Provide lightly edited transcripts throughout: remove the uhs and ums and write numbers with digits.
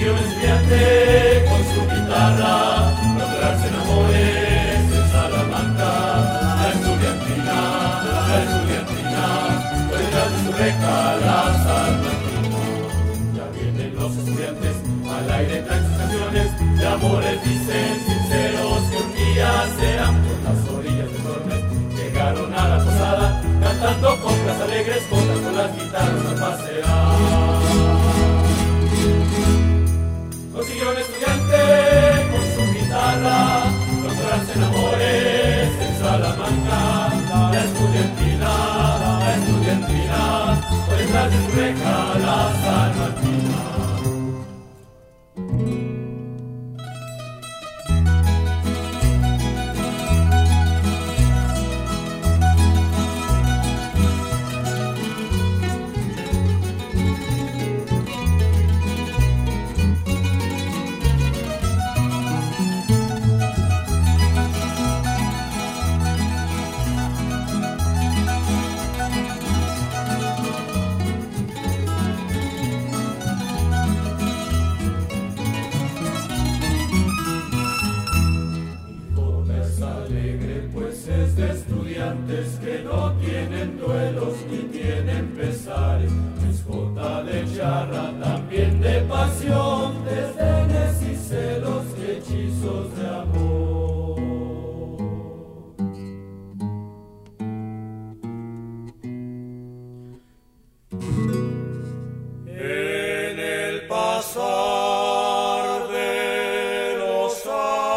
consiguió un estudiante con su guitarra lograrse en amores en Salamanca. La estudiantina, por detrás de su beca la salmantina. Ya vienen los estudiantes, al aire traen sus canciones de amores, dicen sinceros que un día serán por las orillas de Tormes. Llegaron a la posada cantando coplas alegres, contas con las guitarras a pasear. Consiguió un estudiante con su guitarra lograrse en amores en Salamanca. La estudiantina, por detrás de su reja la salmantina. Que no tienen duelos ni tienen pesares, es jota de charra, también de pasión, desdenes y celos, hechizos de amor. En el pasar de los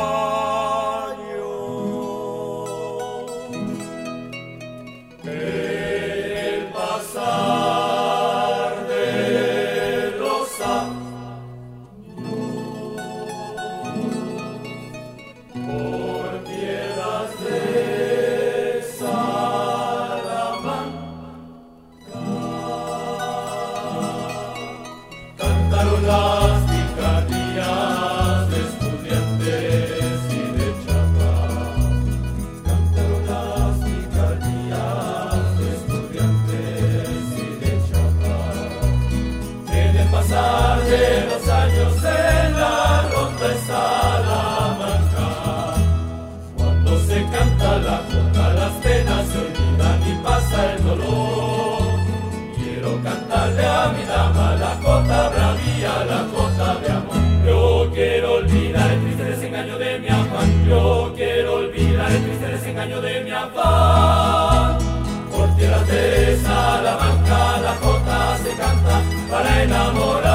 las picardías de estudiantes y de chapas. Cantaron las picardías de estudiantes y de chapas. En el pasar de los años en la ronda de Salamanca, cuando se canta la jota, las penas se olvidan y pasa el dolor. Quiero cantarle a mi dama la jota bravía, la jota de amor. Yo quiero olvidar el triste desengaño de mi afán. Yo quiero olvidar el triste desengaño de mi afán. Por tierras de Salamanca la jota se canta para enamorar.